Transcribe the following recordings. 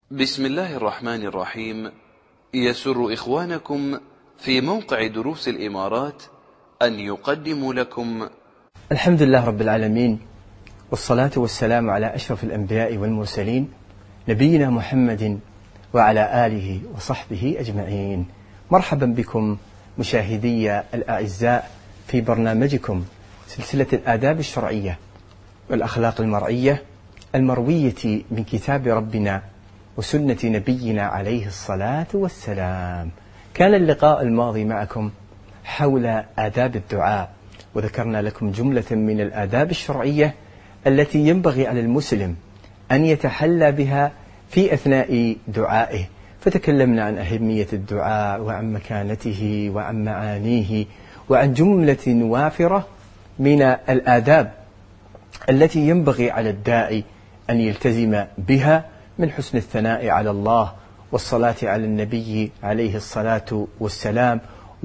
بسم الله الرحمن الرحيم. يسر إخوانكم في موقع دروس الإمارات أن يقدموا لكم الحمد لله رب العالمين، والصلاة والسلام على أشرف الأنبياء والمرسلين نبينا محمد وعلى آله وصحبه أجمعين. مرحبا بكم مشاهدي الأعزاء في برنامجكم سلسلة الآداب الشرعية والأخلاق المرعية المروية من كتاب ربنا وسنة نبينا عليه الصلاة والسلام. كان اللقاء الماضي معكم حول آداب الدعاء، وذكرنا لكم جملة من الآداب الشرعية التي ينبغي على المسلم أن يتحلى بها في أثناء دعائه، فتكلمنا عن أهمية الدعاء وعن مكانته وعن معانيه وعن جملة وافرة من الآداب التي ينبغي على الداعي أن يلتزم بها، من حسن الثناء على الله والصلاة على النبي عليه الصلاة والسلام،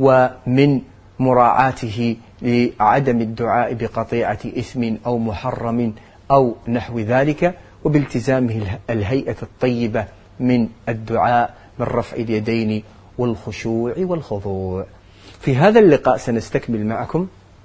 ومن مراعاته لعدم الدعاء بقطيعة إثم أو محرم أو نحو ذلك، وبالتزامه الهيئة الطيبة من الدعاء من رفع اليدين والخشوع والخضوع. في هذا اللقاء سنستكمل معكم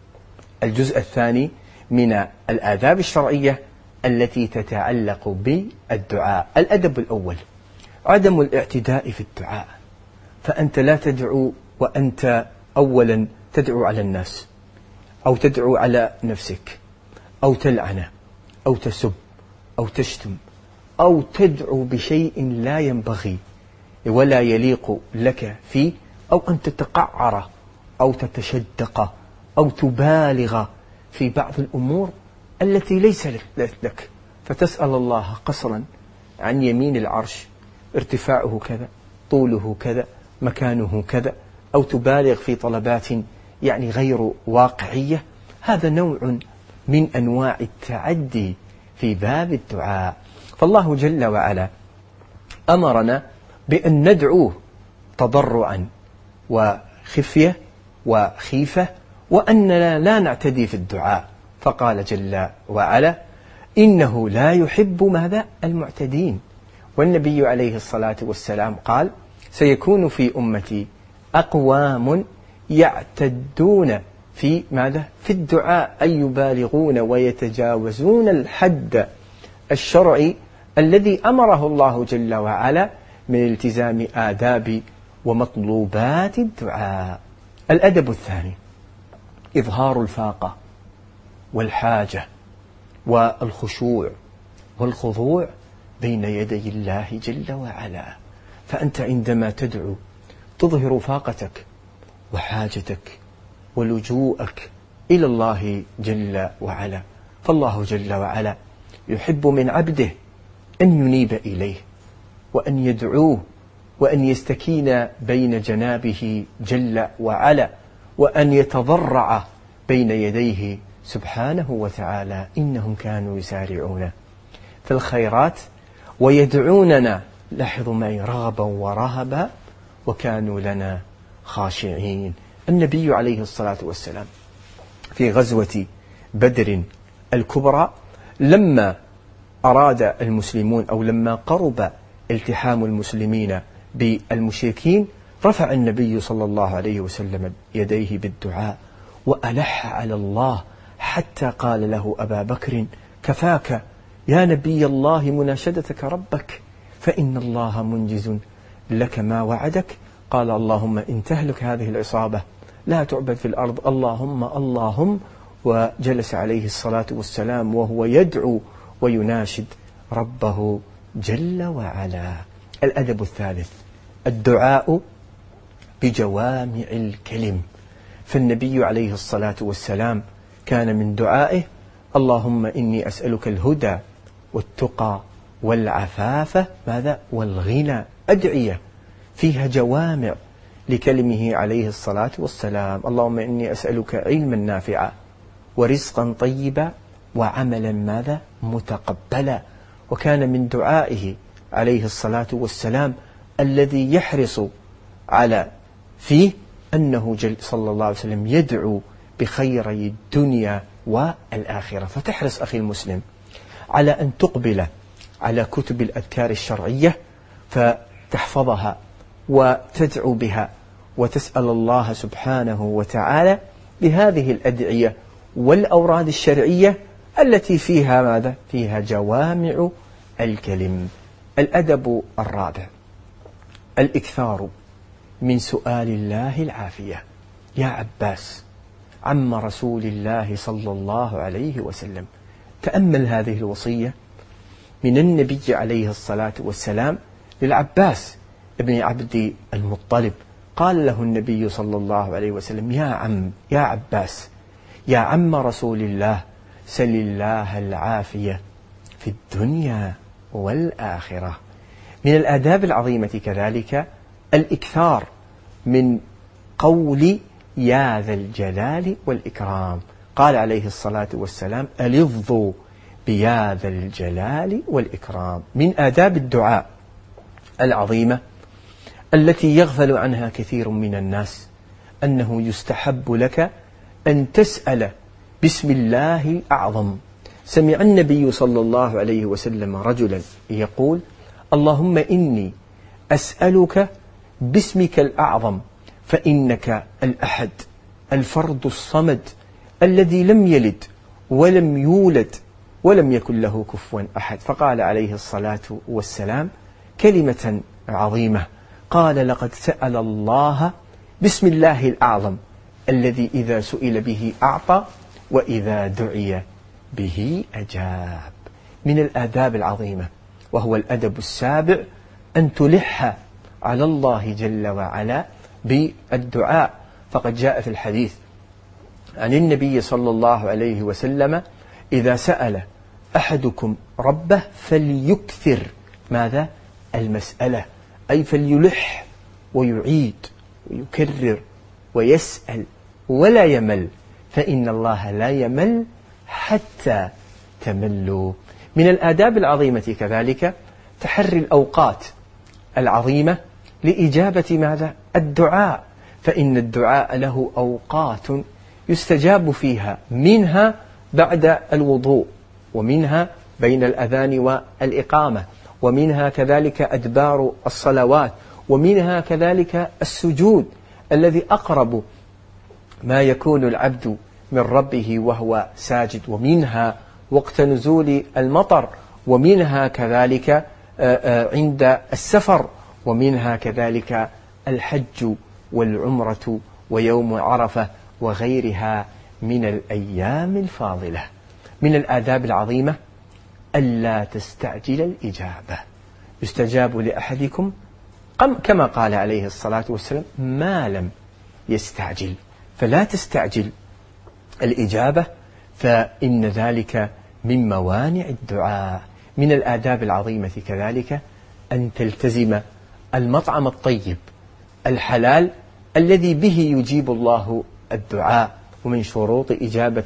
الجزء الثاني من الآداب الشرعية التي تتعلق بالدعاء. الأدب الأول عدم الاعتداء في الدعاء، فأنت لا تدعو وأنت أولا تدعو على الناس أو تدعو على نفسك أو تلعن أو تسب أو تشتم أو تدعو بشيء لا ينبغي ولا يليق لك فيه، أو أن تتقعر أو تتشدق أو تبالغ في بعض الأمور التي ليس لك، فتسأل الله قصرا عن يمين العرش ارتفاعه كذا، طوله كذا، مكانه كذا، أو تبالغ في طلبات يعني غير واقعية. هذا نوع من أنواع التعدي في باب الدعاء. فالله جل وعلا أمرنا بأن ندعوه تضرعا وخفية وخيفة، وأننا لا نعتدي في الدعاء، فقال جل وعلا: إنه لا يحب ماذا؟ المعتدين. والنبي عليه الصلاة والسلام قال: سيكون في أمتي أقوام يعتدون في ماذا؟ في الدعاء، أي يبالغون ويتجاوزون الحد الشرعي الذي أمره الله جل وعلا من التزام آداب ومطلوبات الدعاء. الأدب الثاني إظهار الفاقة والحاجة والخشوع والخضوع بين يدي الله جل وعلا. فأنت عندما تدعو تظهر فاقتك وحاجتك ولجوءك إلى الله جل وعلا، فالله جل وعلا يحب من عبده أن ينيب إليه وأن يدعوه وأن يستكين بين جنابه جل وعلا، وأن يتضرع بين يديه سبحانه وتعالى. إنهم كانوا يسارعون في الخيرات ويدعوننا، لاحظوا معي، رغبا ورهبا وكانوا لنا خاشعين. النبي عليه الصلاة والسلام في غزوة بدر الكبرى لما أراد المسلمون أو لما قرب التحام المسلمين بالمشركين، رفع النبي صلى الله عليه وسلم يديه بالدعاء وألح على الله، حتى قال له أبا بكر: كفاك يا نبي الله مناشدتك ربك، فإن الله منجز لك ما وعدك. قال: اللهم إن تهلك هذه العصابة لا تعبد في الأرض، اللهم. وجلس عليه الصلاة والسلام وهو يدعو ويناشد ربه جل وعلا. الأدب الثالث الدعاء بجوامع الكلم، فالنبي عليه الصلاة والسلام كان من دعائه: اللهم إني أسألك الهدى والتقى والعفاف ماذا؟ والغنى. أدعية فيها جوامع لكلمه عليه الصلاة والسلام: اللهم إني أسألك علما نافعا ورزقا طيبا وعملا ماذا؟ متقبلا. وكان من دعائه عليه الصلاة والسلام الذي يحرص على فيه أنه صلى الله عليه وسلم يدعو بخيري الدنيا والآخرة. فتحرص أخي المسلم على أن تقبل على كتب الأذكار الشرعية فتحفظها وتدعو بها وتسأل الله سبحانه وتعالى بهذه الأدعية والأوراد الشرعية التي فيها ماذا؟ فيها جوامع الكلم. الأدب الرابع الإكثار من سؤال الله العافية. يا عباس عم رسول الله صلى الله عليه وسلم، تأمل هذه الوصية من النبي عليه الصلاة والسلام للعباس ابن عبد المطلب. قال له النبي صلى الله عليه وسلم: يا عباس يا عم رسول الله، سل الله العافية في الدنيا والآخرة. من الآداب العظيمة كذلك الإكثار من قول يا ذا الجلال والإكرام. قال عليه الصلاة والسلام: ألظوا بيا ذا الجلال والإكرام. من آداب الدعاء العظيمة التي يغفل عنها كثير من الناس أنه يستحب لك أن تسأل بسم الله الأعظم. سمع النبي صلى الله عليه وسلم رجلا يقول: اللهم إني أسألك باسمك الأعظم، فإنك الأحد الفرد الصمد الذي لم يلد ولم يولد ولم يكن له كفوا أحد. فقال عليه الصلاة والسلام كلمة عظيمة، قال: لقد سأل الله بسم الله الأعظم الذي إذا سئل به أعطى وإذا دعي به أجاب. من الآداب العظيمة وهو الأدب السابع أن تلح على الله جل وعلا بالدعاء. فقد جاء في الحديث عن النبي صلى الله عليه وسلم: إذا سأل أحدكم ربه فليكثر ماذا؟ المسألة، أي فليلح ويعيد ويكرر ويسأل ولا يمل، فإن الله لا يمل حتى تملوا. من الآداب العظيمة كذلك تحري الأوقات العظيمة لإجابة ماذا؟ الدعاء، فإن الدعاء له أوقات يستجاب فيها، منها بعد الوضوء، ومنها بين الأذان والإقامة، ومنها كذلك أدبار الصلوات، ومنها كذلك السجود الذي أقرب ما يكون العبد من ربه وهو ساجد، ومنها وقت نزول المطر، ومنها كذلك عند السفر، ومنها كذلك الحج والعمرة ويوم عرفة وغيرها من الأيام الفاضلة. من الآداب العظيمة ألا تستعجل الإجابة. يستجاب لأحدكم كما قال عليه الصلاة والسلام: ما لم يستعجل. فلا تستعجل الإجابة، فإن ذلك من موانع الدعاء. من الآداب العظيمة كذلك أن تلتزم المطعم الطيب الحلال الذي به يجيب الله الدعاء. ومن شروط إجابة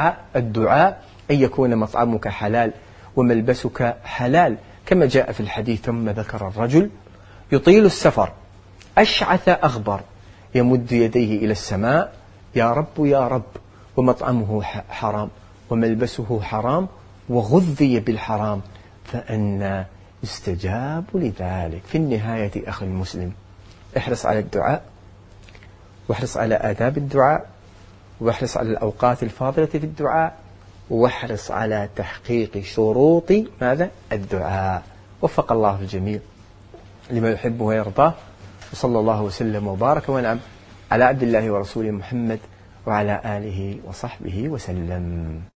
الدعاء أن يكون مطعمك حلال وملبسك حلال، كما جاء في الحديث: ثم ذكر الرجل يطيل السفر أشعث أغبر يمد يديه إلى السماء: يا رب يا رب، ومطعمه حرام وملبسه حرام وغذي بالحرام، فأنى يستجاب لذلك. في النهاية أخي المسلم، احرص على الدعاء، واحرص على آداب الدعاء، واحرص على الأوقات الفاضلة في الدعاء، واحرص على تحقيق شروط ماذا؟ الدعاء. وفق الله الجميع لما يحبه ويرضاه، وصلى الله وسلم وبارك ونعم على عبد الله ورسوله محمد وعلى آله وصحبه وسلم.